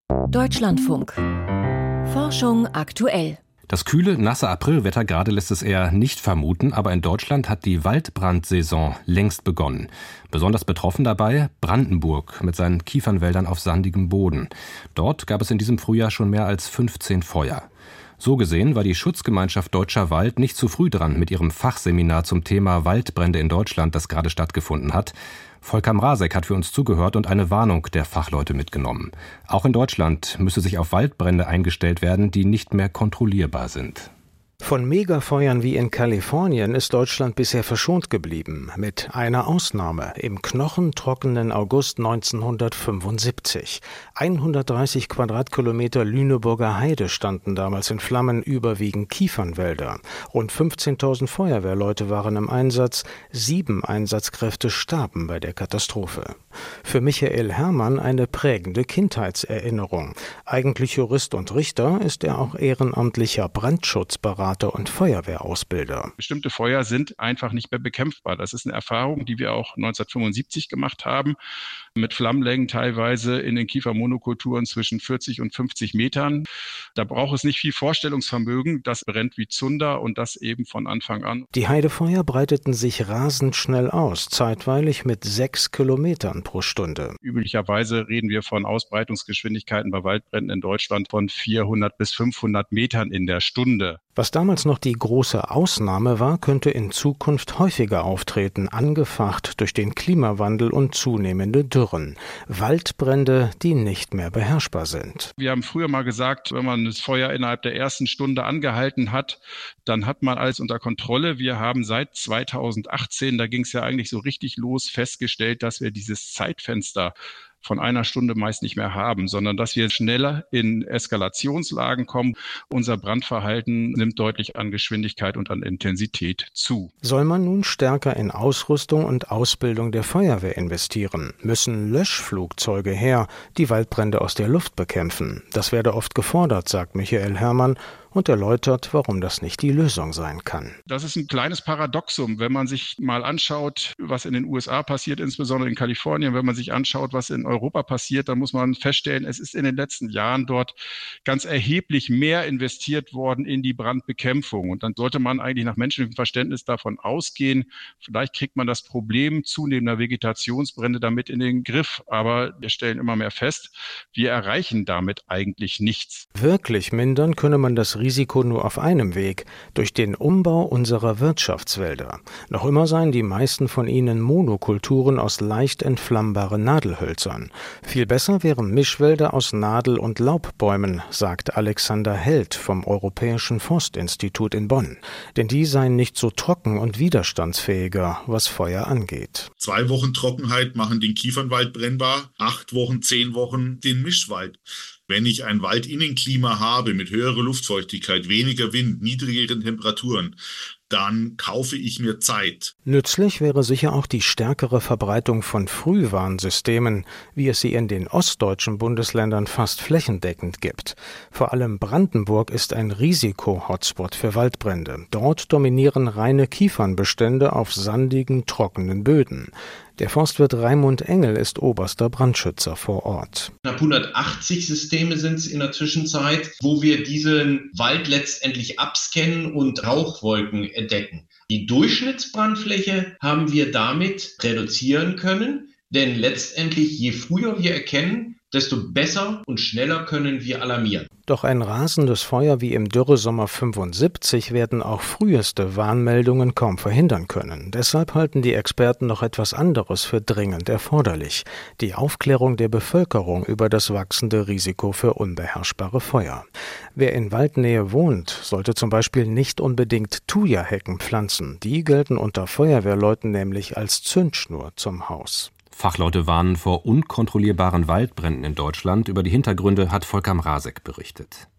Deutschlandfunk. Forschung aktuell. Das kühle, nasse Aprilwetter gerade lässt es eher nicht vermuten, aber in Deutschland hat die Waldbrandsaison längst begonnen. Besonders betroffen dabei Brandenburg mit seinen Kiefernwäldern auf sandigem Boden. Dort gab es in diesem Frühjahr schon mehr als 15 Feuer. So gesehen war die Schutzgemeinschaft Deutscher Wald nicht zu früh dran mit ihrem Fachseminar zum Thema Waldbrände in Deutschland, das gerade stattgefunden hat. Volker Mrazek hat für uns zugehört und eine Warnung der Fachleute mitgenommen. Auch in Deutschland müsse sich auf Waldbrände eingestellt werden, die nicht mehr kontrollierbar sind. Von Megafeuern wie in Kalifornien ist Deutschland bisher verschont geblieben, mit einer Ausnahme: im knochentrockenen August 1975. 130 Quadratkilometer Lüneburger Heide standen damals in Flammen, überwiegend Kiefernwälder. Rund 15.000 Feuerwehrleute waren im Einsatz, 7 Einsatzkräfte starben bei der Katastrophe. Für Michael Herrmann eine prägende Kindheitserinnerung. Eigentlich Jurist und Richter, ist er auch ehrenamtlicher Brandschutzberater und Feuerwehrausbilder. Bestimmte Feuer sind einfach nicht mehr bekämpfbar. Das ist eine Erfahrung, die wir auch 1975 gemacht haben, mit Flammenlängen teilweise in den Kiefermonokulturen zwischen 40 und 50 Metern. Da braucht es nicht viel Vorstellungsvermögen. Das brennt wie Zunder und das eben von Anfang an. Die Heidefeuer breiteten sich rasend schnell aus, zeitweilig mit 6 Kilometern pro Stunde. Üblicherweise reden wir von Ausbreitungsgeschwindigkeiten bei Waldbränden in Deutschland von 400 bis 500 Metern in der Stunde. Was damals noch die große Ausnahme war, könnte in Zukunft häufiger auftreten, angefacht durch den Klimawandel und zunehmende Dürren. Waldbrände, die nicht mehr beherrschbar sind. Wir haben früher mal gesagt, wenn man das Feuer innerhalb der ersten Stunde angehalten hat, dann hat man alles unter Kontrolle. Wir haben seit 2018, da ging es ja eigentlich so richtig los, festgestellt, dass wir dieses Zeitfenster von einer Stunde meist nicht mehr haben, sondern dass wir schneller in Eskalationslagen kommen. Unser Brandverhalten nimmt deutlich an Geschwindigkeit und an Intensität zu. Soll man nun stärker in Ausrüstung und Ausbildung der Feuerwehr investieren? Müssen Löschflugzeuge her, die Waldbrände aus der Luft bekämpfen? Das werde oft gefordert, sagt Michael Herrmann und erläutert, warum das nicht die Lösung sein kann. Das ist ein kleines Paradoxum, wenn man sich mal anschaut, was in den USA passiert, insbesondere in Kalifornien. Wenn man sich anschaut, was in Europa passiert, dann muss man feststellen, es ist in den letzten Jahren dort ganz erheblich mehr investiert worden in die Brandbekämpfung. Und dann sollte man eigentlich nach menschlichem Verständnis davon ausgehen, vielleicht kriegt man das Problem zunehmender Vegetationsbrände damit in den Griff. Aber wir stellen immer mehr fest, wir erreichen damit eigentlich nichts. Wirklich mindern könne man das Risiko nur auf einem Weg: durch den Umbau unserer Wirtschaftswälder. Noch immer seien die meisten von ihnen Monokulturen aus leicht entflammbaren Nadelhölzern. Viel besser wären Mischwälder aus Nadel- und Laubbäumen, sagt Alexander Held vom Europäischen Forstinstitut in Bonn. Denn die seien nicht so trocken und widerstandsfähiger, was Feuer angeht. 2 Wochen Trockenheit machen den Kiefernwald brennbar, 8 Wochen, 10 Wochen den Mischwald. Wenn ich ein Waldinnenklima habe mit höherer Luftfeuchtigkeit, weniger Wind, niedrigeren Temperaturen, dann kaufe ich mir Zeit. Nützlich wäre sicher auch die stärkere Verbreitung von Frühwarnsystemen, wie es sie in den ostdeutschen Bundesländern fast flächendeckend gibt. Vor allem Brandenburg ist ein Risiko-Hotspot für Waldbrände. Dort dominieren reine Kiefernbestände auf sandigen, trockenen Böden. Der Forstwirt Raimund Engel ist oberster Brandschützer vor Ort. Knapp 180 Systeme sind es in der Zwischenzeit, wo wir diesen Wald letztendlich abscannen und Rauchwolken entdecken. Die Durchschnittsbrandfläche haben wir damit reduzieren können, denn letztendlich je früher wir erkennen, desto besser und schneller können wir alarmieren. Doch ein rasendes Feuer wie im Dürresommer 75 werden auch früheste Warnmeldungen kaum verhindern können. Deshalb halten die Experten noch etwas anderes für dringend erforderlich: die Aufklärung der Bevölkerung über das wachsende Risiko für unbeherrschbare Feuer. Wer in Waldnähe wohnt, sollte zum Beispiel nicht unbedingt Thuja-Hecken pflanzen. Die gelten unter Feuerwehrleuten nämlich als Zündschnur zum Haus. Fachleute warnen vor unkontrollierbaren Waldbränden in Deutschland. Über die Hintergründe hat Volker Mrazek berichtet.